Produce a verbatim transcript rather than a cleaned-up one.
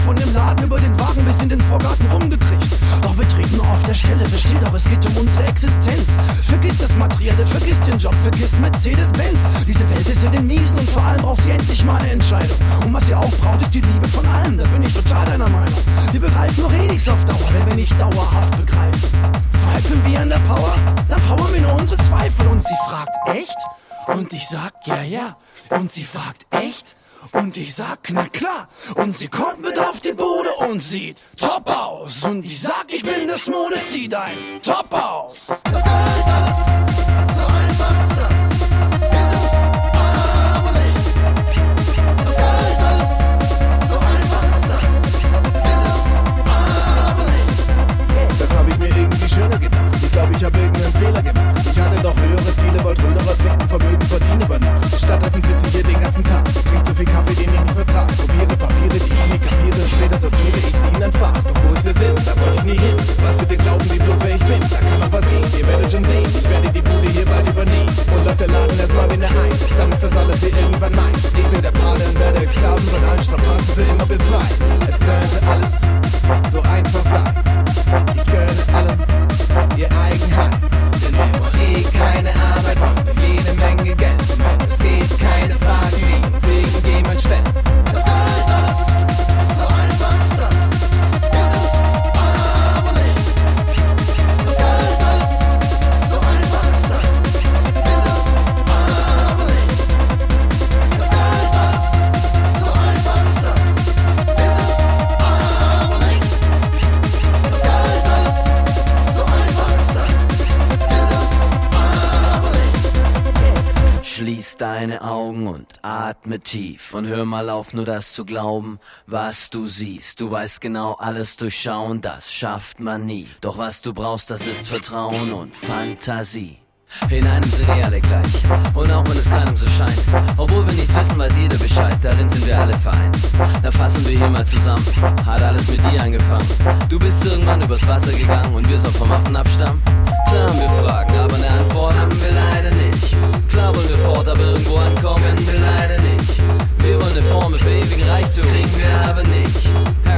von dem Laden über den Wagen bis in den Vorgarten rumgekriegt. Doch wir treten nur auf der Stelle, versteh doch, es geht um unsere Existenz. Vergiss das Materielle, vergiss den Job, vergiss Mercedes-Benz. Diese Welt ist in den Miesen und vor allem braucht sie endlich mal eine Entscheidung. Und was ihr auch braucht, ist die Liebe von allem, da bin ich total deiner Meinung. Wir begreifen nur eh nichts auf Dauer, wenn wir nicht dauerhaft begreifen. Zweifeln wir an der Power? Dann powern wir nur unsere Zweifel. Und sie fragt, echt? Und ich sag, ja, ja. Und sie fragt, echt? Und ich sag, na klar. Und sie kommt mit auf die Bude und sieht top aus. Und ich sag, ich bin das Mode, zieh dein Top aus. Das gehört alles, so einfach ist das. Ist es aber nicht. Das gehört alles, so einfach ist das. Ist es aber nicht. Das hab ich mir irgendwie schöner gedacht. Ich glaub, ich hab irgendeinen Fehler gemacht. Ich hatte doch höhere Ziele, wollte Röderer trinken, Vermögen verdienen über Nacht. Stattdessen sitze ich hier den ganzen Tag, trink so viel Kaffee, den ich nie vertrag. Kopiere Papiere, die ich nicht kapiere, später sortiere ich sie in ein Fach. Doch wo ist der Sinn? Da wollte ich nie hin. Was mit den Glauben, wie bloß wer ich bin? Da kann noch was gehen, ihr werdet schon sehen. Ich werde die Bude hier bald übernehmen. Und läuft der Laden erstmal wie eine Eins. Dann ist das alles hier irgendwann meins. Ich bin der Pate und werde euch Sklaven von allen Strapazen für immer befreien. Es könnte alles so einfach sein. Ich gönne allen ihr Eigenheim. Denn wir wollen eh keine Arbeit, wollen nur jede Menge Geld. Und wenn es geht, keine Fragen, die uns irgendjemand stellt. Das gehört alles, so einfach ist das. Ist es aber nicht. Das gehört alles, so einfach ist das. Ist es aber nicht. Das gehört alles, so einfach ist das. Ist es aber nicht. Das gehört alles, so einfach ist das. Ist es aber nicht. Schließ deine Augen und atme tief und hör mal auf, nur das zu glauben, was du siehst. Du weißt genau, alles durchschauen, das schafft man nie. Doch was du brauchst, das ist Vertrauen und Fantasie. In einem sind eh alle gleich, und auch wenn es keinem so scheint. Obwohl wir nichts wissen, weiß jeder Bescheid, darin sind wir alle vereint. Da fassen wir hier mal zusammen, hat alles mit dir angefangen. Du bist irgendwann übers Wasser gegangen und wir so vom Affen abstammen. Klar haben wir Fragen, aber eine Antwort haben wir leider nicht. Klar wollen wir fort, aber irgendwo ankommen wir leider nicht. Wir wollen eine Formel für ewigen Reichtum, kriegen wir aber nicht.